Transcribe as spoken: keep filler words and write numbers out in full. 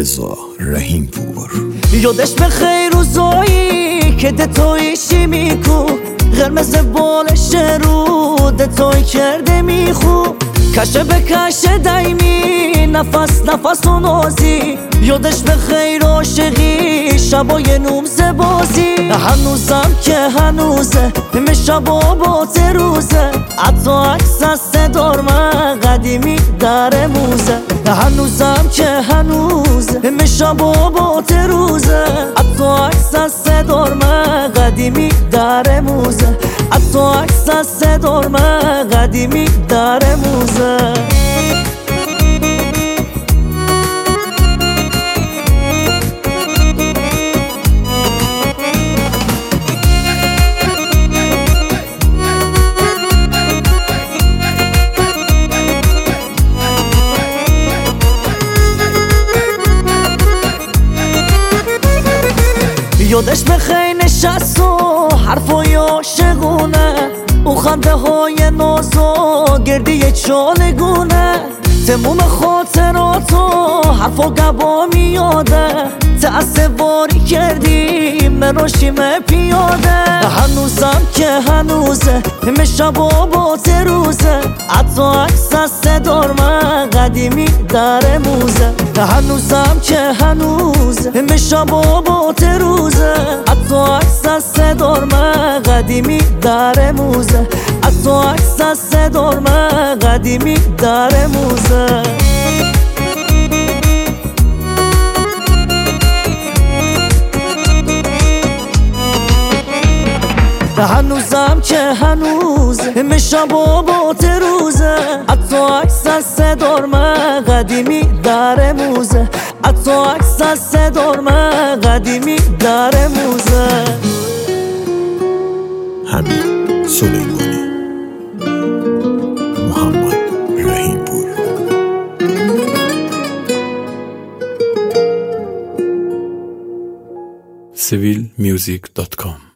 رضا رحیم پور. یادش به خیر روزایی که دتویشی میکو قرمز بالش رو دتوی کرده میخو کشه به کشه دایمی نفس نفس و نازی یادش به خیر عاشقی شبای نومز بازی هنوزم که هنوزه همه شبا با روزه حتی عکس از صدار من قدیمی در موزه هنوزم که هنوزه همه شبا با روزه حتی عکس از صدار من قدیمی در موزه حتی عکس از صدار من قدیمی در موزه. یادش به خیلی نشست و حرفای عاشقونه او خنده های ناز و گردی چالگونه تموم خاطراتو حرفا گبا میاده تأثیواری کردی مراشیم پیاده هنوزم که هنوزه همه شبا با روزه حتی عکس از صدار من قدیمی در موزه هنوزم که هنوزه همه شبا با روزه حتی عکس از صدار من قدیمی در موزه حتی عکس از صدار من قدیمی در موزه. هنوزم که هنوز همه شبا با روزه حتی عکس از صدار من قدیمی در موزه حتی عکس از صدار من قدیمی در موزه. حمید سلیمانی، محمد رحیم پور. سیویل میوزیک دات کام